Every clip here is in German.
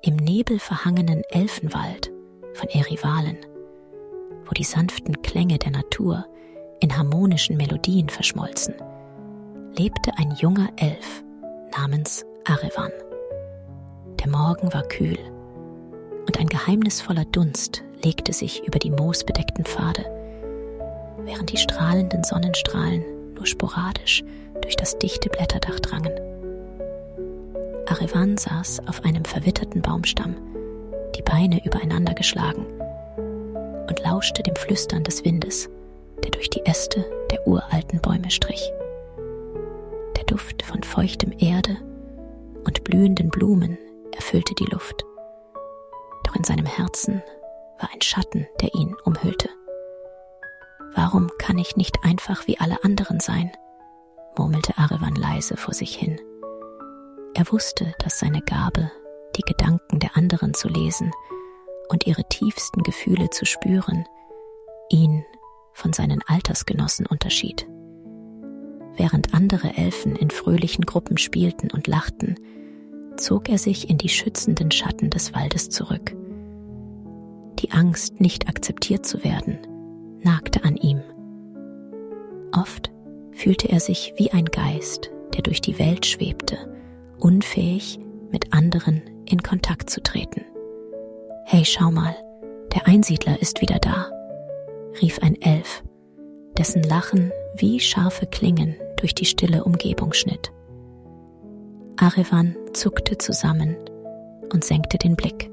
Im nebelverhangenen Elfenwald von Eriwalen, wo die sanften Klänge der Natur in harmonischen Melodien verschmolzen, lebte ein junger Elf namens Arevan. Der Morgen war kühl und ein geheimnisvoller Dunst legte sich über die moosbedeckten Pfade, während die strahlenden Sonnenstrahlen nur sporadisch durch das dichte Blätterdach drangen. Arevan saß auf einem verwitterten Baumstamm, die Beine übereinander geschlagen, und lauschte dem Flüstern des Windes, der durch die Äste der uralten Bäume strich. Der Duft von feuchtem Erde und blühenden Blumen erfüllte die Luft, doch in seinem Herzen war ein Schatten, der ihn umhüllte. »Warum kann ich nicht einfach wie alle anderen sein?« murmelte Arevan leise vor sich hin. Er wusste, dass seine Gabe, die Gedanken der anderen zu lesen und ihre tiefsten Gefühle zu spüren, ihn von seinen Altersgenossen unterschied. Während andere Elfen in fröhlichen Gruppen spielten und lachten, zog er sich in die schützenden Schatten des Waldes zurück. Die Angst, nicht akzeptiert zu werden, nagte an ihm. Oft fühlte er sich wie ein Geist, der durch die Welt schwebte, unfähig, mit anderen in Kontakt zu treten. »Hey, schau mal, der Einsiedler ist wieder da«, rief ein Elf, dessen Lachen wie scharfe Klingen durch die stille Umgebung schnitt. Arevan zuckte zusammen und senkte den Blick.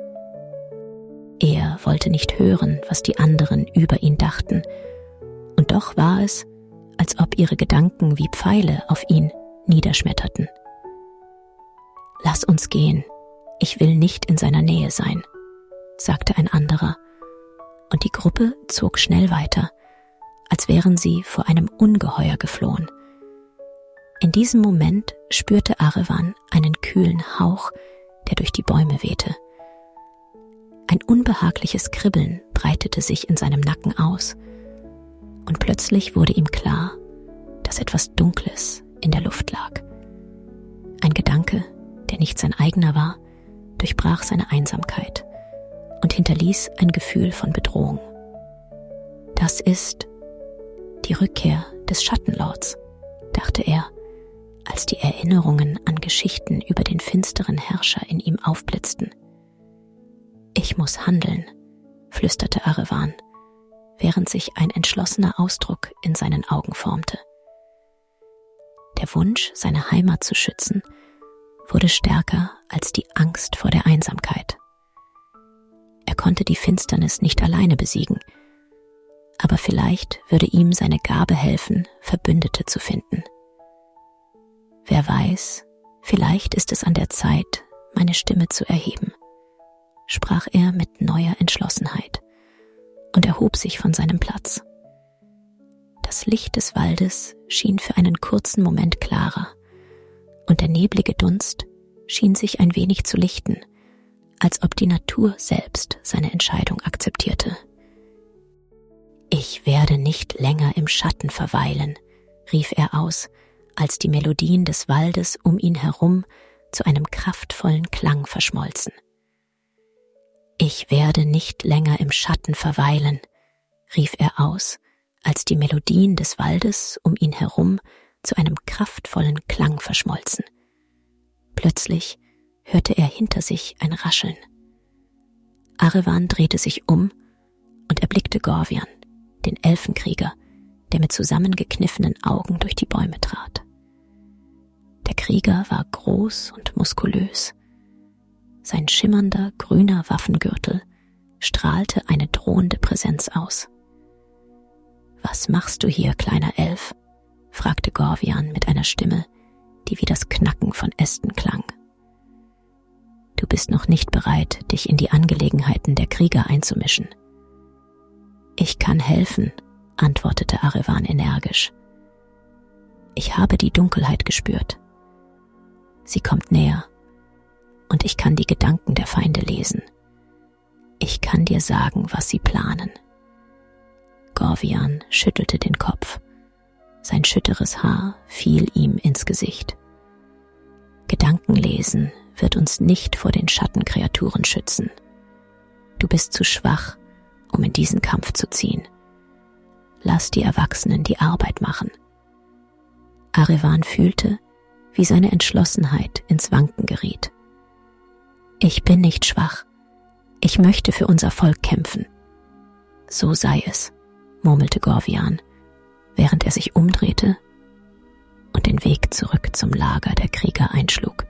Er wollte nicht hören, was die anderen über ihn dachten, und doch war es, als ob ihre Gedanken wie Pfeile auf ihn niederschmetterten. »Lass uns gehen, ich will nicht in seiner Nähe sein«, sagte ein anderer, und die Gruppe zog schnell weiter, als wären sie vor einem Ungeheuer geflohen. In diesem Moment spürte Arevan einen kühlen Hauch, der durch die Bäume wehte. Ein unbehagliches Kribbeln breitete sich in seinem Nacken aus, und plötzlich wurde ihm klar, dass etwas Dunkles in der Luft lag. Ein Gedanke, der nicht sein eigener war, durchbrach seine Einsamkeit und hinterließ ein Gefühl von Bedrohung. Das ist die Rückkehr des Schattenlords, dachte er, als die Erinnerungen an Geschichten über den finsteren Herrscher in ihm aufblitzten. »Ich muss handeln«, flüsterte Arevan, während sich ein entschlossener Ausdruck in seinen Augen formte. Der Wunsch, seine Heimat zu schützen, wurde stärker als die Angst vor der Einsamkeit. Er konnte die Finsternis nicht alleine besiegen, aber vielleicht würde ihm seine Gabe helfen, Verbündete zu finden. Wer weiß, vielleicht ist es an der Zeit, meine Stimme zu erheben, sprach er mit neuer Entschlossenheit und erhob sich von seinem Platz. Das Licht des Waldes schien für einen kurzen Moment klarer, und der neblige Dunst schien sich ein wenig zu lichten, als ob die Natur selbst seine Entscheidung akzeptierte. »Ich werde nicht länger im Schatten verweilen«, rief er aus, als die Melodien des Waldes um ihn herum zu einem kraftvollen Klang verschmolzen. »Ich werde nicht länger im Schatten verweilen«, rief er aus, als die Melodien des Waldes um ihn herum zu einem kraftvollen Klang verschmolzen. Plötzlich hörte er hinter sich ein Rascheln. Arevan drehte sich um und erblickte Gorvian, den Elfenkrieger, der mit zusammengekniffenen Augen durch die Bäume trat. Der Krieger war groß und muskulös. Sein schimmernder, grüner Waffengürtel strahlte eine drohende Präsenz aus. »Was machst du hier, kleiner Elf?« fragte Gorvian mit einer Stimme, die wie das Knacken von Ästen klang. »Du bist noch nicht bereit, dich in die Angelegenheiten der Krieger einzumischen.« »Ich kann helfen«, antwortete Arevan energisch. »Ich habe die Dunkelheit gespürt. Sie kommt näher, und ich kann die Gedanken der Feinde lesen. Ich kann dir sagen, was sie planen.« Gorvian schüttelte den Kopf. Sein schütteres Haar fiel ihm ins Gesicht. »Gedankenlesen wird uns nicht vor den Schattenkreaturen schützen. Du bist zu schwach, um in diesen Kampf zu ziehen. Lass die Erwachsenen die Arbeit machen. Arevan fühlte, wie seine Entschlossenheit ins Wanken geriet. Ich bin nicht schwach. Ich möchte für unser Volk kämpfen. So sei es, murmelte Gorvian, während er sich umdrehte und den Weg zurück zum Lager der Krieger einschlug.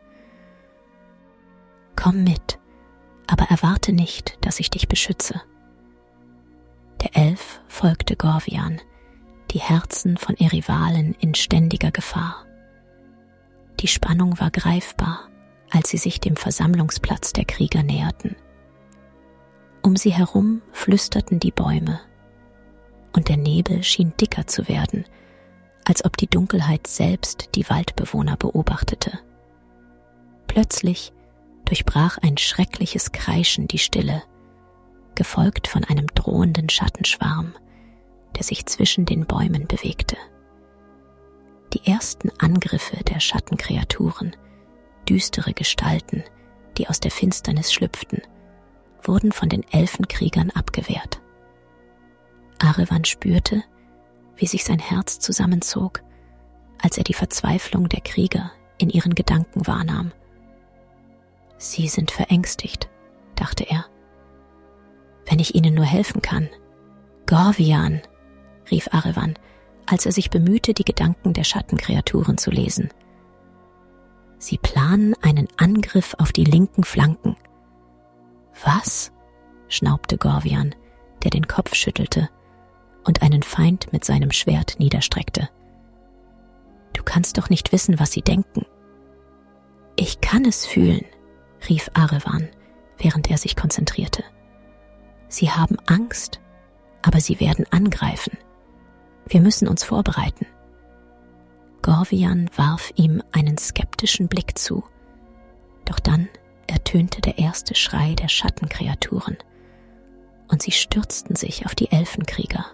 Komm mit, aber erwarte nicht, dass ich dich beschütze. Der Elf folgte Gorvian, die Herzen von Erivalen in ständiger Gefahr. Die Spannung war greifbar, als sie sich dem Versammlungsplatz der Krieger näherten. Um sie herum flüsterten die Bäume, und der Nebel schien dicker zu werden, als ob die Dunkelheit selbst die Waldbewohner beobachtete. Plötzlich durchbrach ein schreckliches Kreischen die Stille, gefolgt von einem drohenden Schattenschwarm, der sich zwischen den Bäumen bewegte. Die ersten Angriffe der Schattenkreaturen, düstere Gestalten, die aus der Finsternis schlüpften, wurden von den Elfenkriegern abgewehrt. Arevan spürte, wie sich sein Herz zusammenzog, als er die Verzweiflung der Krieger in ihren Gedanken wahrnahm. Sie sind verängstigt, dachte er. Wenn ich ihnen nur helfen kann. Gorvian, rief Arevan, als er sich bemühte, die Gedanken der Schattenkreaturen zu lesen. Sie planen einen Angriff auf die linken Flanken. Was? Schnaubte Gorvian, der den Kopf schüttelte und einen Feind mit seinem Schwert niederstreckte. Du kannst doch nicht wissen, was sie denken. Ich kann es fühlen, rief Arevan, während er sich konzentrierte. Sie haben Angst, aber sie werden angreifen. Wir müssen uns vorbereiten. Gorvian warf ihm einen skeptischen Blick zu, doch dann ertönte der erste Schrei der Schattenkreaturen, und sie stürzten sich auf die Elfenkrieger.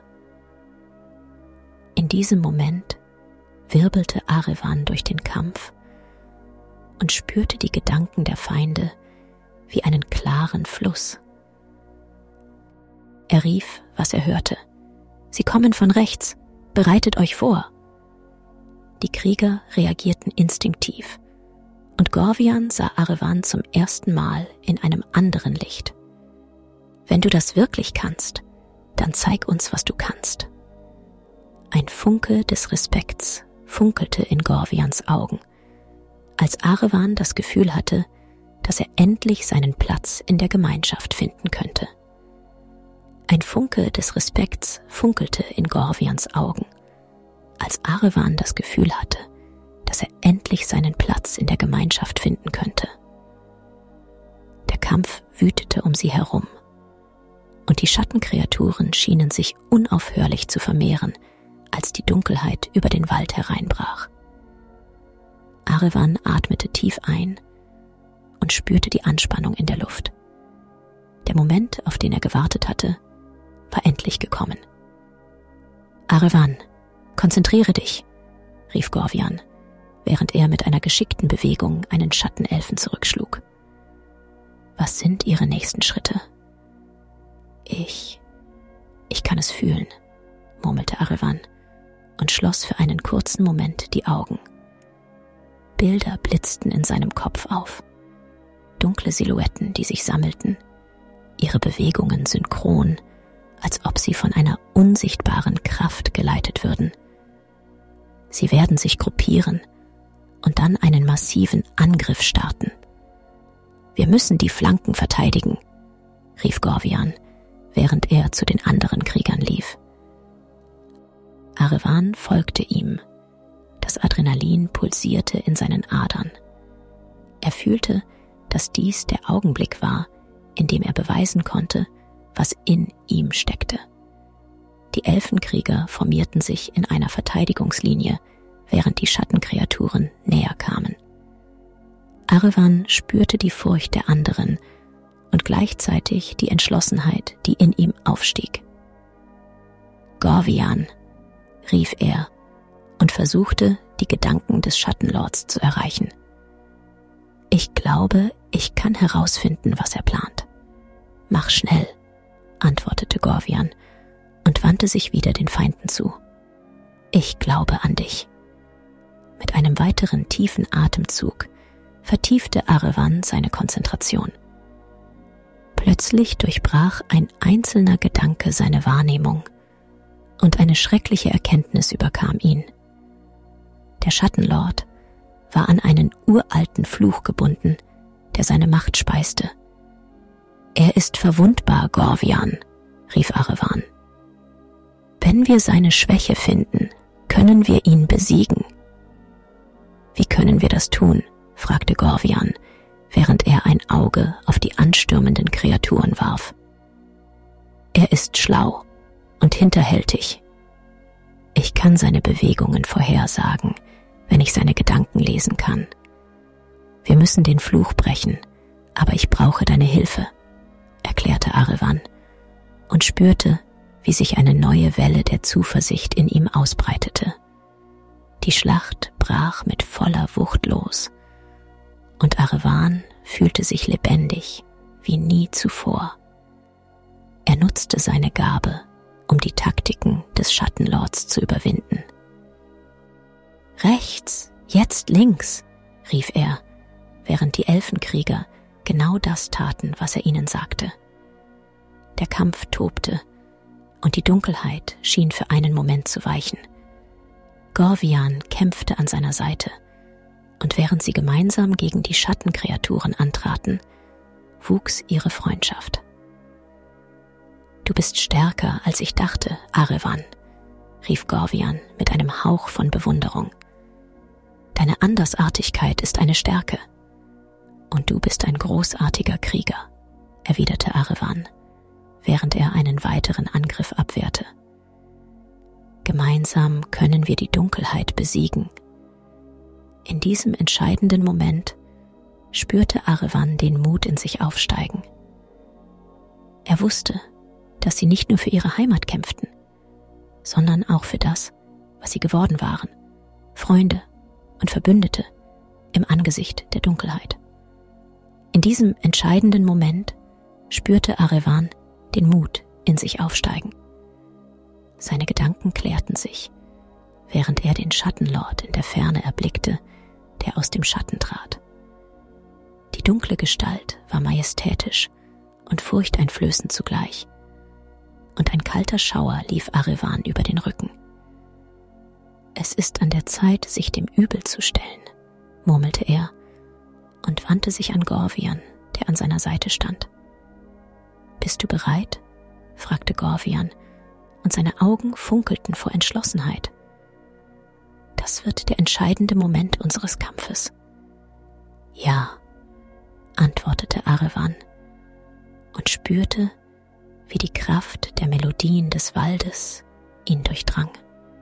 In diesem Moment wirbelte Arevan durch den Kampf und spürte die Gedanken der Feinde wie einen klaren Fluss. Er rief, was er hörte. Sie kommen von rechts, bereitet euch vor. Die Krieger reagierten instinktiv, und Gorvian sah Arevan zum ersten Mal in einem anderen Licht. Wenn du das wirklich kannst, dann zeig uns, was du kannst. Ein Funke des Respekts funkelte in Gorvians Augen, als Arevan das Gefühl hatte, dass er endlich seinen Platz in der Gemeinschaft finden könnte. Ein Funke des Respekts funkelte in Gorvians Augen, als Arevan das Gefühl hatte, dass er endlich seinen Platz in der Gemeinschaft finden könnte. Der Kampf wütete um sie herum, und die Schattenkreaturen schienen sich unaufhörlich zu vermehren, als die Dunkelheit über den Wald hereinbrach. Arevan atmete tief ein und spürte die Anspannung in der Luft. Der Moment, auf den er gewartet hatte, war endlich gekommen. Arevan, konzentriere dich, rief Gorvian, während er mit einer geschickten Bewegung einen Schattenelfen zurückschlug. Was sind ihre nächsten Schritte? Ich kann es fühlen, murmelte Arevan und schloss für einen kurzen Moment die Augen. Bilder blitzten in seinem Kopf auf. Dunkle Silhouetten, die sich sammelten, ihre Bewegungen synchron, als ob sie von einer unsichtbaren Kraft geleitet würden. Sie werden sich gruppieren und dann einen massiven Angriff starten. Wir müssen die Flanken verteidigen, rief Gorvian, während er zu den anderen Kriegern lief. Arevan folgte ihm. Das Adrenalin pulsierte in seinen Adern. Er fühlte, dass dies der Augenblick war, in dem er beweisen konnte, was in ihm steckte. Die Elfenkrieger formierten sich in einer Verteidigungslinie, während die Schattenkreaturen näher kamen. Arevan spürte die Furcht der anderen und gleichzeitig die Entschlossenheit, die in ihm aufstieg. Gorvian, rief er und versuchte, die Gedanken des Schattenlords zu erreichen. Ich glaube, ich kann herausfinden, was er plant. Mach schnell, antwortete Gorvian und wandte sich wieder den Feinden zu. Ich glaube an dich. Mit einem weiteren tiefen Atemzug vertiefte Arevan seine Konzentration. Plötzlich durchbrach ein einzelner Gedanke seine Wahrnehmung und eine schreckliche Erkenntnis überkam ihn. Der Schattenlord war an einen uralten Fluch gebunden, der seine Macht speiste. Er ist verwundbar, Gorvian, rief Arevan. Wenn wir seine Schwäche finden, können wir ihn besiegen. Wie können wir das tun? Fragte Gorvian, während er ein Auge auf die anstürmenden Kreaturen warf. Er ist schlau und hinterhältig. Ich kann seine Bewegungen vorhersagen, wenn ich seine Gedanken lesen kann. Wir müssen den Fluch brechen, aber ich brauche deine Hilfe, erklärte Arevan und spürte, wie sich eine neue Welle der Zuversicht in ihm ausbreitete. Die Schlacht brach mit voller Wucht los, und Arevan fühlte sich lebendig wie nie zuvor. Er nutzte seine Gabe, um die Taktiken des Schattenlords zu überwinden. Rechts, jetzt links, rief er, während die Elfenkrieger genau das taten, was er ihnen sagte. Der Kampf tobte, und die Dunkelheit schien für einen Moment zu weichen. Gorvian kämpfte an seiner Seite, und während sie gemeinsam gegen die Schattenkreaturen antraten, wuchs ihre Freundschaft. Du bist stärker, als ich dachte, Arevan, rief Gorvian mit einem Hauch von Bewunderung. Deine Andersartigkeit ist eine Stärke. Und du bist ein großartiger Krieger, erwiderte Arevan, während er einen weiteren Angriff abwehrte. Gemeinsam können wir die Dunkelheit besiegen. In diesem entscheidenden Moment spürte Arevan den Mut in sich aufsteigen. Er wusste, dass sie nicht nur für ihre Heimat kämpften, sondern auch für das, was sie geworden waren, Freunde und Verbündete im Angesicht der Dunkelheit. In diesem entscheidenden Moment spürte Arevan den Mut in sich aufsteigen. Seine Gedanken klärten sich, während er den Schattenlord in der Ferne erblickte, der aus dem Schatten trat. Die dunkle Gestalt war majestätisch und furchteinflößend zugleich, und ein kalter Schauer lief Arevan über den Rücken. Es ist an der Zeit, sich dem Übel zu stellen, murmelte er und wandte sich an Gorvian, der an seiner Seite stand. Bist du bereit? Fragte Gorvian, und seine Augen funkelten vor Entschlossenheit. Das wird der entscheidende Moment unseres Kampfes. Ja, antwortete Arevan und spürte, wie die Kraft der Melodien des Waldes ihn durchdrang.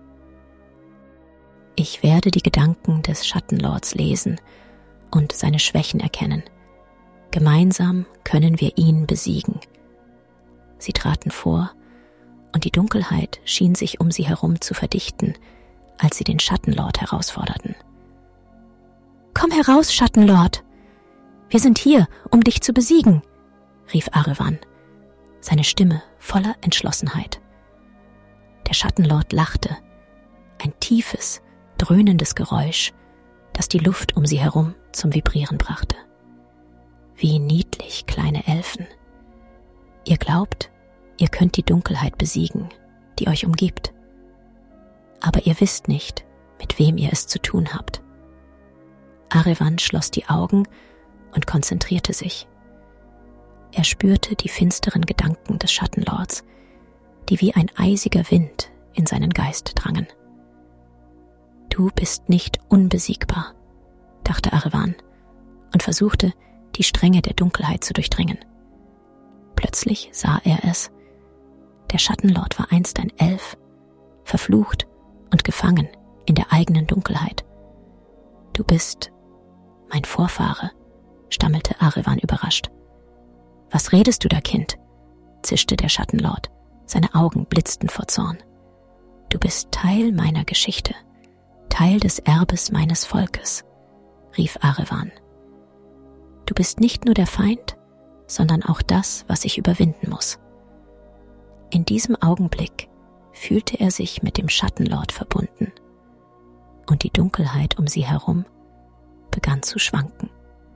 Ich werde die Gedanken des Schattenlords lesen und seine Schwächen erkennen. Gemeinsam können wir ihn besiegen. Sie traten vor, und die Dunkelheit schien sich um sie herum zu verdichten, als sie den Schattenlord herausforderten. »Komm heraus, Schattenlord! Wir sind hier, um dich zu besiegen«, rief Arevan, seine Stimme voller Entschlossenheit. Der Schattenlord lachte, ein tiefes, dröhnendes Geräusch, das die Luft um sie herum zum Vibrieren brachte. Wie niedlich, kleine Elfen. Ihr glaubt, ihr könnt die Dunkelheit besiegen, die euch umgibt. Aber ihr wisst nicht, mit wem ihr es zu tun habt. Arevan schloss die Augen und konzentrierte sich. Er spürte die finsteren Gedanken des Schattenlords, die wie ein eisiger Wind in seinen Geist drangen. Du bist nicht unbesiegbar, dachte Arevan und versuchte, die Stränge der Dunkelheit zu durchdringen. Plötzlich sah er es. Der Schattenlord war einst ein Elf, verflucht und gefangen in der eigenen Dunkelheit. Du bist mein Vorfahre, stammelte Arevan überrascht. Was redest du da, Kind? Zischte der Schattenlord. Seine Augen blitzten vor Zorn. Du bist Teil meiner Geschichte, Teil des Erbes meines Volkes, rief Arevan. Du bist nicht nur der Feind, sondern auch das, was ich überwinden muss. In diesem Augenblick fühlte er sich mit dem Schattenlord verbunden und die Dunkelheit um sie herum begann zu schwanken.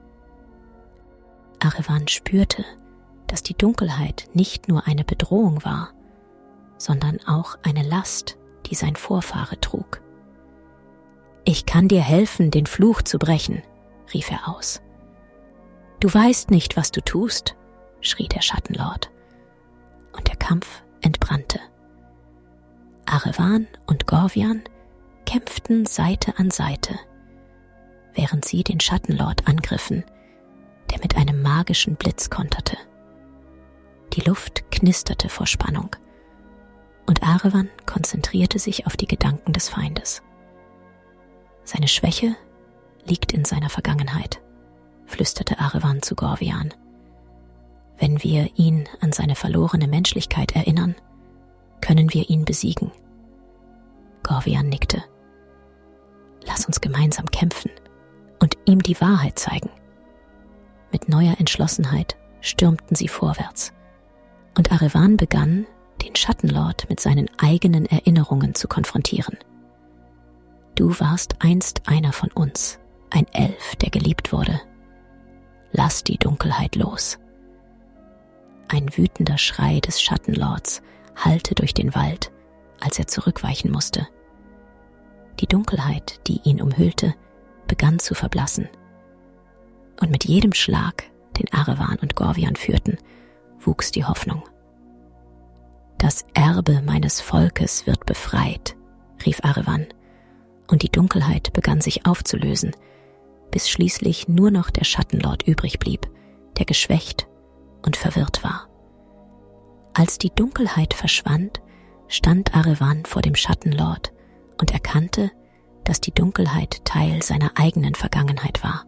Arevan spürte, dass die Dunkelheit nicht nur eine Bedrohung war, sondern auch eine Last, die sein Vorfahre trug. »Ich kann dir helfen, den Fluch zu brechen«, rief er aus. »Du weißt nicht, was du tust«, schrie der Schattenlord, und der Kampf entbrannte. Arevan und Gorvian kämpften Seite an Seite, während sie den Schattenlord angriffen, der mit einem magischen Blitz konterte. Die Luft knisterte vor Spannung, und Arevan konzentrierte sich auf die Gedanken des Feindes. Seine Schwäche liegt in seiner Vergangenheit, flüsterte Arevan zu Gorvian. Wenn wir ihn an seine verlorene Menschlichkeit erinnern, können wir ihn besiegen. Gorvian nickte. Lass uns gemeinsam kämpfen und ihm die Wahrheit zeigen. Mit neuer Entschlossenheit stürmten sie vorwärts, und Arevan begann, den Schattenlord mit seinen eigenen Erinnerungen zu konfrontieren. Du warst einst einer von uns, ein Elf, der geliebt wurde. Lass die Dunkelheit los. Ein wütender Schrei des Schattenlords hallte durch den Wald, als er zurückweichen musste. Die Dunkelheit, die ihn umhüllte, begann zu verblassen. Und mit jedem Schlag, den Arevan und Gorvian führten, wuchs die Hoffnung. Das Erbe meines Volkes wird befreit, rief Arevan, und die Dunkelheit begann sich aufzulösen, bis schließlich nur noch der Schattenlord übrig blieb, der geschwächt und verwirrt war. Als die Dunkelheit verschwand, stand Arevan vor dem Schattenlord und erkannte, dass die Dunkelheit Teil seiner eigenen Vergangenheit war.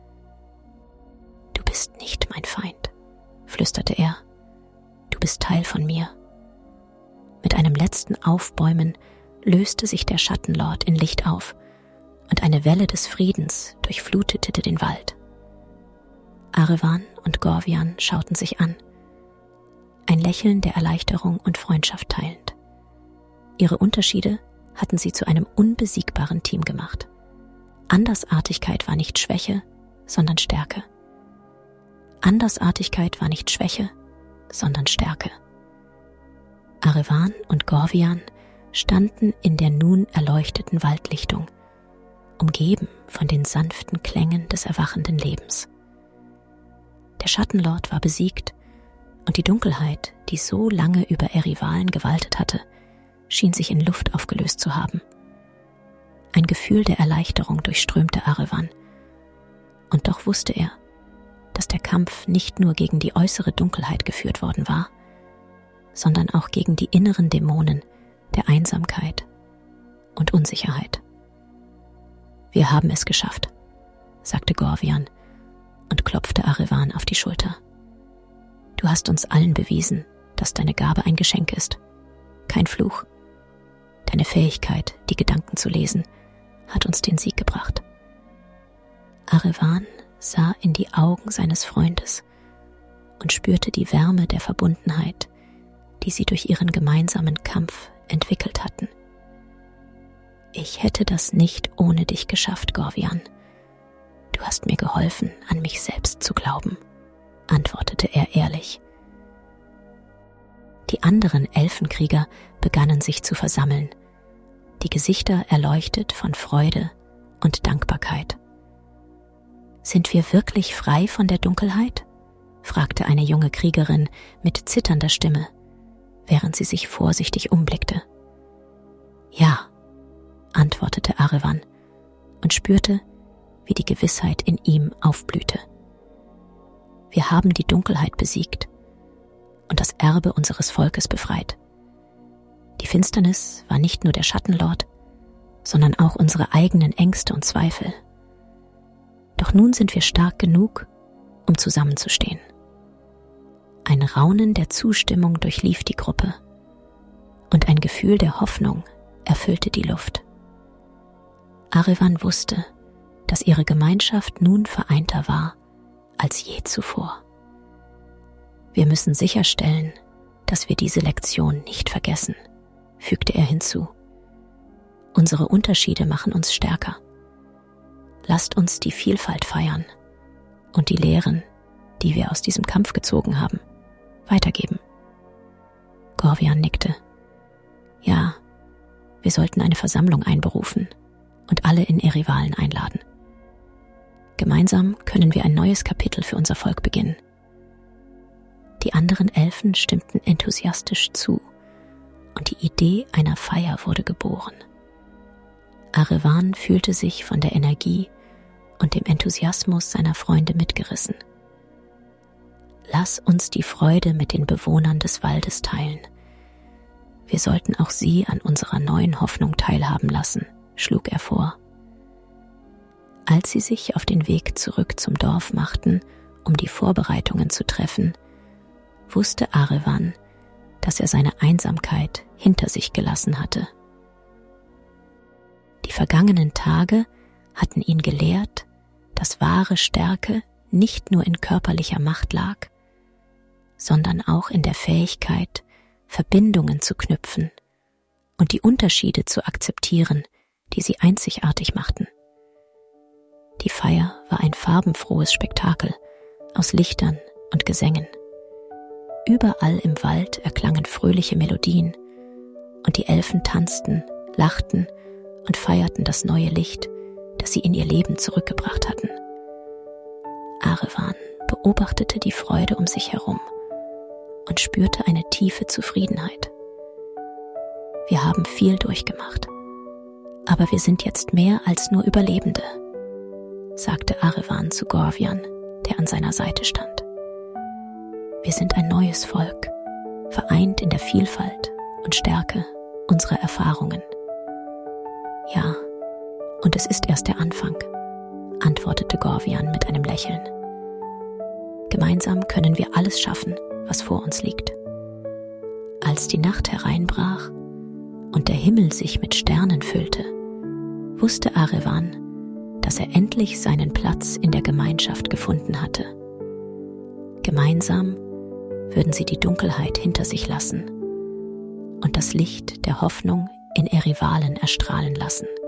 Du bist nicht mein Feind, flüsterte er. Du bist Teil von mir. Mit einem letzten Aufbäumen löste sich der Schattenlord in Licht auf und eine Welle des Friedens durchflutete den Wald. Arevan und Gorvian schauten sich an, ein Lächeln der Erleichterung und Freundschaft teilend. Ihre Unterschiede hatten sie zu einem unbesiegbaren Team gemacht. Andersartigkeit war nicht Schwäche, sondern Stärke. Andersartigkeit war nicht Schwäche, sondern Stärke. Arevan und Gorvian standen in der nun erleuchteten Waldlichtung, umgeben von den sanften Klängen des erwachenden Lebens. Der Schattenlord war besiegt, und die Dunkelheit, die so lange über Erivalen gewaltet hatte, schien sich in Luft aufgelöst zu haben. Ein Gefühl der Erleichterung durchströmte Arevan, und doch wusste er, dass der Kampf nicht nur gegen die äußere Dunkelheit geführt worden war, sondern auch gegen die inneren Dämonen der Einsamkeit und Unsicherheit. Wir haben es geschafft, sagte Gorvian und klopfte Arevan auf die Schulter. Du hast uns allen bewiesen, dass deine Gabe ein Geschenk ist, kein Fluch. Deine Fähigkeit, die Gedanken zu lesen, hat uns den Sieg gebracht. Arevan sah in die Augen seines Freundes und spürte die Wärme der Verbundenheit, die sie durch ihren gemeinsamen Kampf entwickelt hatten. Ich hätte das nicht ohne dich geschafft, Gorvian. Du hast mir geholfen, an mich selbst zu glauben, antwortete er ehrlich. Die anderen Elfenkrieger begannen sich zu versammeln, die Gesichter erleuchtet von Freude und Dankbarkeit. Sind wir wirklich frei von der Dunkelheit? Fragte eine junge Kriegerin mit zitternder Stimme, während sie sich vorsichtig umblickte. Ja, antwortete Arevan und spürte, wie die Gewissheit in ihm aufblühte. Wir haben die Dunkelheit besiegt und das Erbe unseres Volkes befreit. Die Finsternis war nicht nur der Schattenlord, sondern auch unsere eigenen Ängste und Zweifel. Doch nun sind wir stark genug, um zusammenzustehen. Ein Raunen der Zustimmung durchlief die Gruppe und ein Gefühl der Hoffnung erfüllte die Luft. Arevan wusste, dass ihre Gemeinschaft nun vereinter war als je zuvor. Wir müssen sicherstellen, dass wir diese Lektion nicht vergessen, fügte er hinzu. Unsere Unterschiede machen uns stärker. Lasst uns die Vielfalt feiern und die Lehren, die wir aus diesem Kampf gezogen haben, weitergeben. Gorvian nickte. Ja, wir sollten eine Versammlung einberufen und alle in Eriwalen einladen. Gemeinsam können wir ein neues Kapitel für unser Volk beginnen. Die anderen Elfen stimmten enthusiastisch zu und die Idee einer Feier wurde geboren. Arevan fühlte sich von der Energie und dem Enthusiasmus seiner Freunde mitgerissen. Lass uns die Freude mit den Bewohnern des Waldes teilen. Wir sollten auch sie an unserer neuen Hoffnung teilhaben lassen, schlug er vor. Als sie sich auf den Weg zurück zum Dorf machten, um die Vorbereitungen zu treffen, wusste Arevan, dass er seine Einsamkeit hinter sich gelassen hatte. Die vergangenen Tage hatten ihn gelehrt, dass wahre Stärke nicht nur in körperlicher Macht lag, sondern auch in der Fähigkeit, Verbindungen zu knüpfen und die Unterschiede zu akzeptieren, die sie einzigartig machten. Die Feier war ein farbenfrohes Spektakel aus Lichtern und Gesängen. Überall im Wald erklangen fröhliche Melodien und die Elfen tanzten, lachten und feierten das neue Licht, das sie in ihr Leben zurückgebracht hatten. Arevan beobachtete die Freude um sich herum und spürte eine tiefe Zufriedenheit. Wir haben viel durchgemacht, aber wir sind jetzt mehr als nur Überlebende, sagte Arevan zu Gorvian, der an seiner Seite stand. Wir sind ein neues Volk, vereint in der Vielfalt und Stärke unserer Erfahrungen. Ja, und es ist erst der Anfang, antwortete Gorvian mit einem Lächeln. Gemeinsam können wir alles schaffen, was vor uns liegt. Als die Nacht hereinbrach und der Himmel sich mit Sternen füllte, wusste Arevan, dass er endlich seinen Platz in der Gemeinschaft gefunden hatte. Gemeinsam würden sie die Dunkelheit hinter sich lassen und das Licht der Hoffnung in Eriwalen erstrahlen lassen.